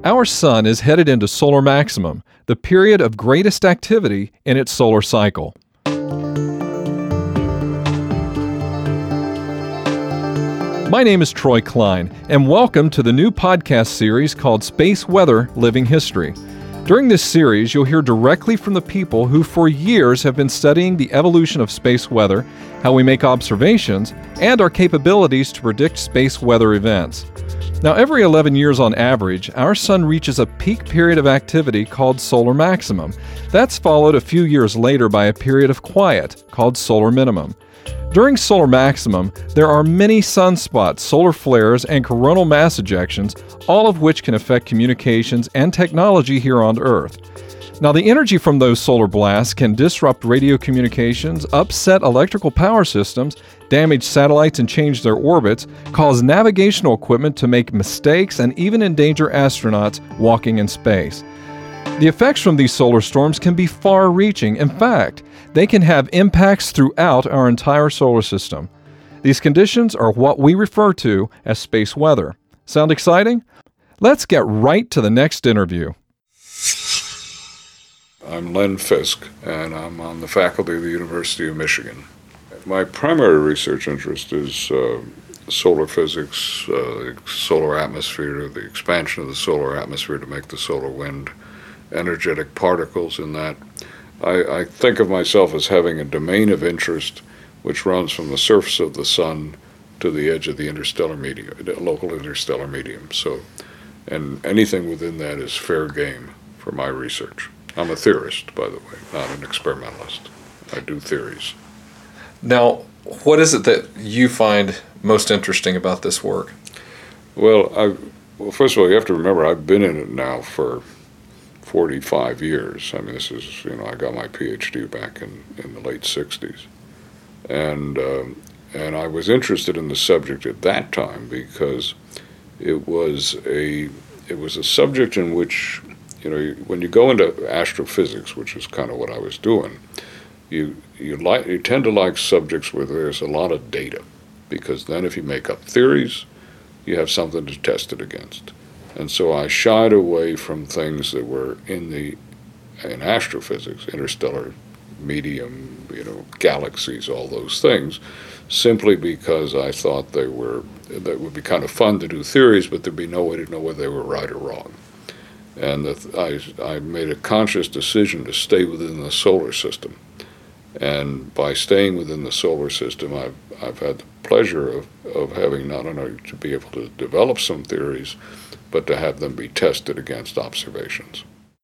Our sun is headed into solar maximum, the period of greatest activity in its solar cycle. My name is Troy Klein, and welcome to the new podcast series called Space Weather Living History. During this series, you'll hear directly from the people who for years have been studying the evolution of space weather, how we make observations, and our capabilities to predict space weather events. Now, every 11 years on average, our sun reaches a peak period of activity called solar maximum. That's followed a few years later by a period of quiet called solar minimum. During solar maximum, there are many sunspots, solar flares, and coronal mass ejections, all of which can affect communications and technology here on Earth. Now, the energy from those solar blasts can disrupt radio communications, upset electrical power systems, damage satellites and change their orbits, cause navigational equipment to make mistakes, and even endanger astronauts walking in space. The effects from these solar storms can be far-reaching. In fact, they can have impacts throughout our entire solar system. These conditions are what we refer to as space weather. Sound exciting? Let's get right to the next interview. I'm Len Fisk, and I'm on the faculty of the University of Michigan. My primary research interest is solar physics, the solar atmosphere, the expansion of the solar atmosphere to make the solar wind, energetic particles in that. I think of myself as having a domain of interest which runs from the surface of the sun to the edge of the interstellar medium, local interstellar medium. So, and anything within that is fair game for my research. I'm a theorist, by the way, not an experimentalist. I do theories. Now, what is it that you find most interesting about this work? Well, first of all, you have to remember I've been in it now for 45 years. I mean, this is, I got my PhD back in the late 60s. And I was interested in the subject at that time because it was a subject in which, when you go into astrophysics, which is kind of what I was doing, you tend to like subjects where there's a lot of data, because then if you make up theories, you have something to test it against. And so I shied away from things that were in astrophysics, interstellar medium, galaxies, all those things, simply because I thought that would be kind of fun to do theories, but there'd be no way to know whether they were right or wrong. And I made a conscious decision to stay within the solar system. And by staying within the solar system, I've had the pleasure of having not only to be able to develop some theories, but to have them be tested against observations.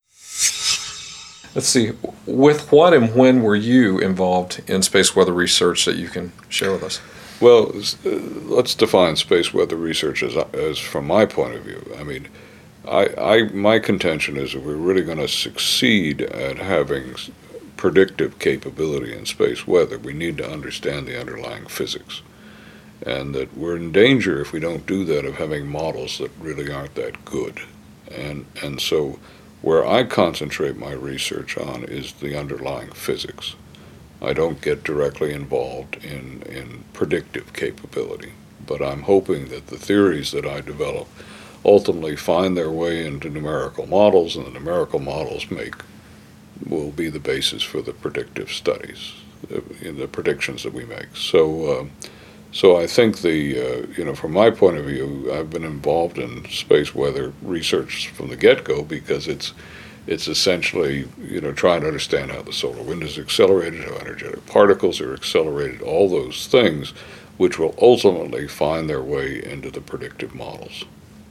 Let's see, with what and when were you involved in space weather research that you can share with us? Well, let's define space weather research as from my point of view. I mean, my contention is if we're really going to succeed at having predictive capability in space weather, we need to understand the underlying physics. And that we're in danger, if we don't do that, of having models that really aren't that good. And so where I concentrate my research on is the underlying physics. I don't get directly involved in predictive capability, but I'm hoping that the theories that I develop ultimately find their way into numerical models, and the numerical models will be the basis for the predictive studies, the predictions that we make. So I think from my point of view, I've been involved in space weather research from the get-go because it's essentially, trying to understand how the solar wind is accelerated, how energetic particles are accelerated, all those things, which will ultimately find their way into the predictive models.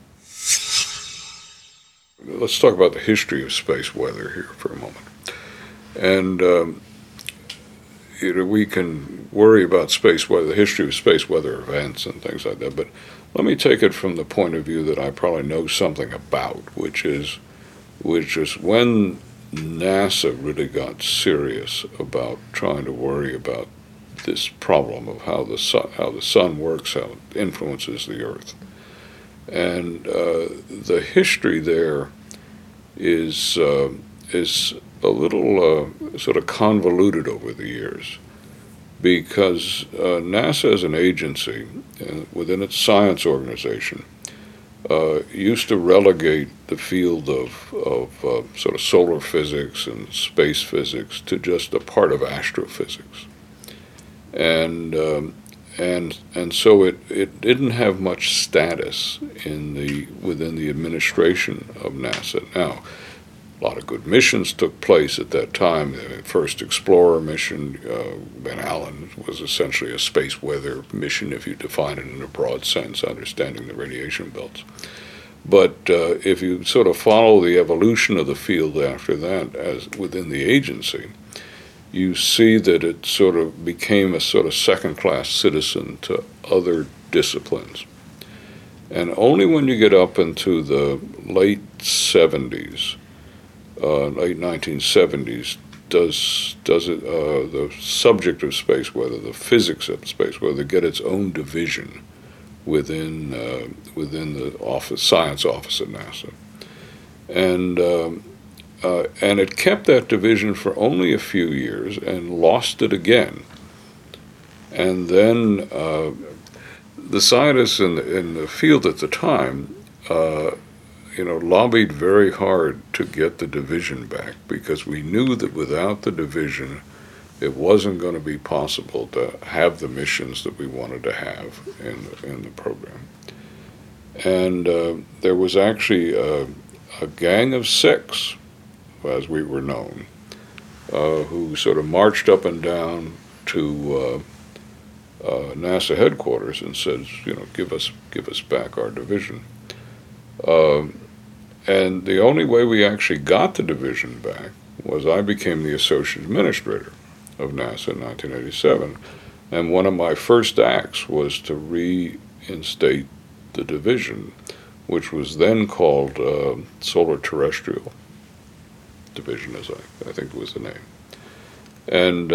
Let's talk about the history of space weather here for a moment. And we can worry about space weather, the history of space weather events and things like that, but let me take it from the point of view that I probably know something about, which is when NASA really got serious about trying to worry about this problem of how the sun works, how it influences the Earth. And the history there is a little sort of convoluted over the years, because NASA as an agency within its science organization used to relegate the field of sort of solar physics and space physics to just a part of astrophysics, and so it didn't have much status within the administration of NASA. Now, a lot of good missions took place at that time. The first Explorer mission, Van Allen, was essentially a space weather mission, if you define it in a broad sense, understanding the radiation belts. But if you sort of follow the evolution of the field after that, as within the agency, you see that it sort of became a sort of second-class citizen to other disciplines. And only when you get up into the late 70s, late 1970s, does it the subject of space weather, the physics of space weather, get its own division within the science office at NASA, and it kept that division for only a few years and lost it again. And then the scientists in the field at the time, lobbied very hard to get the division back, because we knew that without the division, it wasn't going to be possible to have the missions that we wanted to have in the program. And there was actually a gang of six, as we were known, who sort of marched up and down to NASA headquarters and said, give us back our division. And the only way we actually got the division back was I became the associate administrator of NASA in 1987, and one of my first acts was to reinstate the division, which was then called Solar Terrestrial Division, as I think was the name, and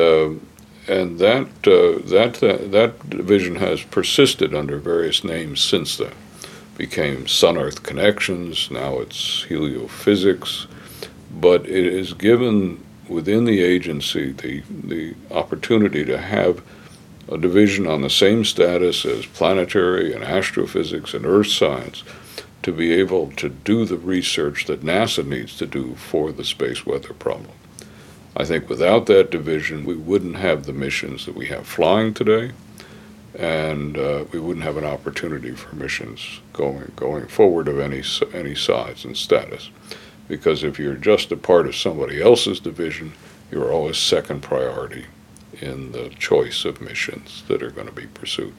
that division has persisted under various names since then. Became Sun-Earth Connections, now it's Heliophysics, but it is given within the agency the opportunity to have a division on the same status as planetary and astrophysics and earth science, to be able to do the research that NASA needs to do for the space weather problem. I think without that division, we wouldn't have the missions that we have flying today, and we wouldn't have an opportunity for missions going forward of any size and status. Because if you're just a part of somebody else's division, you're always second priority in the choice of missions that are going to be pursued.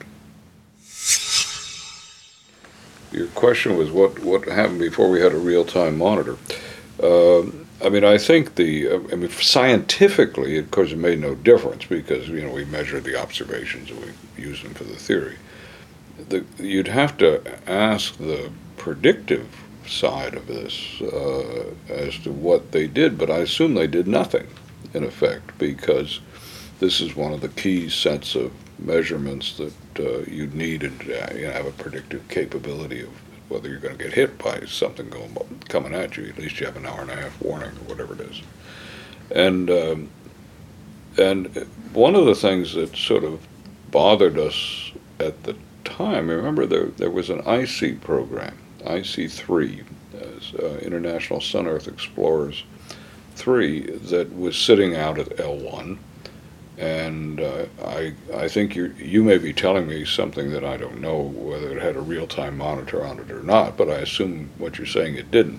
Your question was what happened before we had a real-time monitor. I think scientifically, of course, it made no difference, because we measured the observations and we used them for the theory. You'd have to ask the predictive side of this as to what they did, but I assume they did nothing, in effect, because this is one of the key sets of measurements that you'd need to have a predictive capability of whether you're going to get hit by something coming at you. At least you have an hour and a half warning or whatever it is. And one of the things that sort of bothered us at the time, remember there was an IC program, IC3, International Sun-Earth Explorers 3, that was sitting out at L1. And I think you may be telling me something that I don't know, whether it had a real-time monitor on it or not, but I assume what you're saying it didn't.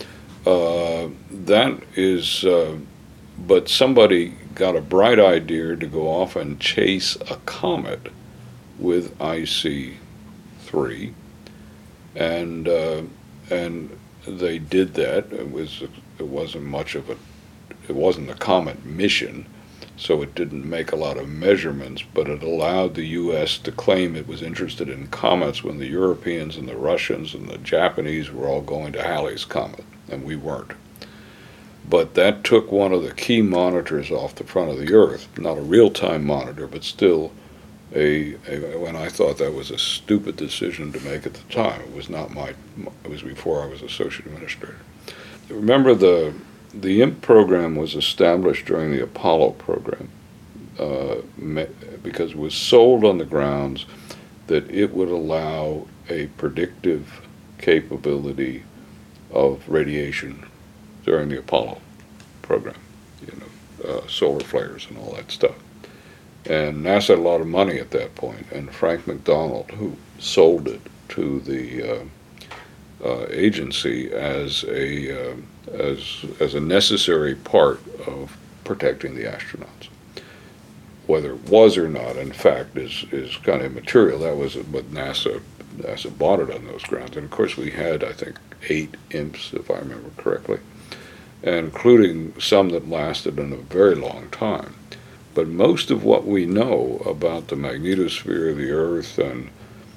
But somebody got a bright idea to go off and chase a comet with IC3, and they did that. It wasn't a comet mission, so it didn't make a lot of measurements, but it allowed the U.S. to claim it was interested in comets when the Europeans and the Russians and the Japanese were all going to Halley's Comet, and we weren't. But that took one of the key monitors off the front of the Earth, not a real-time monitor, but still when I thought that was a stupid decision to make at the time. It was before I was associate administrator. Remember, the IMP program was established during the Apollo program because it was sold on the grounds that it would allow a predictive capability of radiation during the Apollo program, solar flares and all that stuff. And NASA had a lot of money at that point, and Frank McDonald, who sold it to the agency as a necessary part of protecting the astronauts. Whether it was or not, in fact, is kind of immaterial. That was what NASA bought it on those grounds. And of course, we had, I think, 8 IMPs, if I remember correctly, including some that lasted in a very long time. But most of what we know about the magnetosphere of the Earth and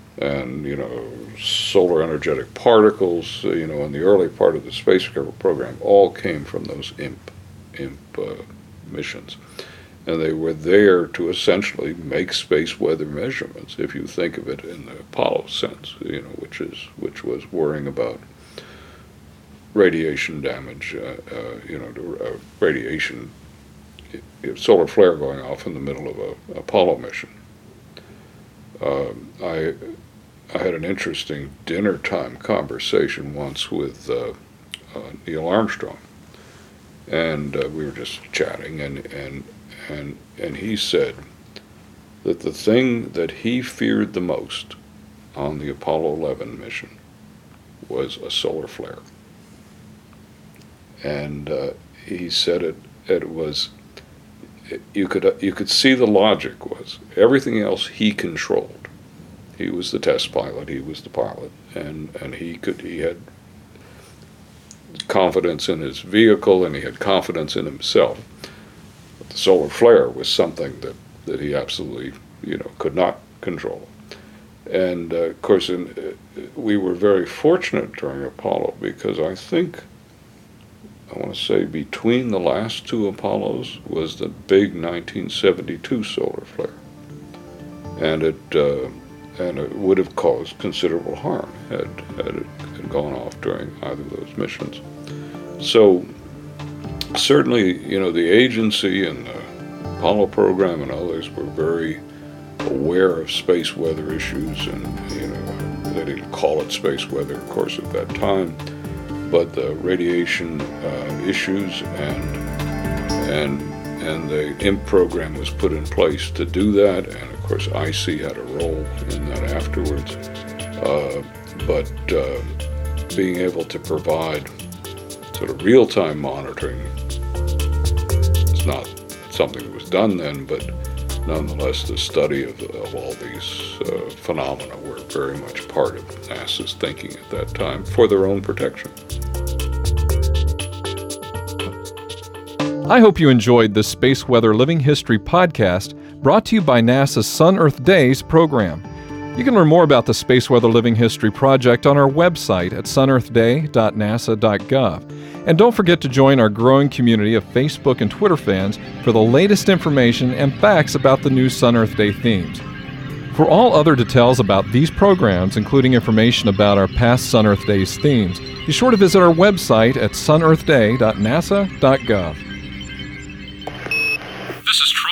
solar energetic particles, in the early part of the space program, all came from those IMP missions. And they were there to essentially make space weather measurements, if you think of it in the Apollo sense, which was worrying about radiation damage, radiation, solar flare going off in the middle of a Apollo mission. I had an interesting dinner time conversation once with Neil Armstrong, and we were just chatting, and he said that the thing that he feared the most on the Apollo 11 mission was a solar flare. And he said it was, you could see the logic was everything else he controlled. He was the test pilot, he was the pilot, and he had confidence in his vehicle, and he had confidence in himself. But the solar flare was something that he absolutely, could not control. And of course, we were very fortunate during Apollo, because I want to say between the last 2 Apollos was the big 1972 solar flare, and it would have caused considerable harm had it gone off during either of those missions. So certainly, the agency and the Apollo program and others were very aware of space weather issues, and they didn't call it space weather, of course, at that time, but the radiation issues and the IMP program was put in place to do that, and of course IC had a role in that afterwards. But being able to provide sort of real-time monitoring, it's not something that was done then, but nonetheless the study of all these phenomena were very much part of NASA's thinking at that time for their own protection. I hope you enjoyed this Space Weather Living History podcast brought to you by NASA's Sun-Earth Days program. You can learn more about the Space Weather Living History project on our website at sunearthday.nasa.gov. And don't forget to join our growing community of Facebook and Twitter fans for the latest information and facts about the new Sun-Earth Day themes. For all other details about these programs, including information about our past Sun-Earth Days themes, be sure to visit our website at sunearthday.nasa.gov. This is Troy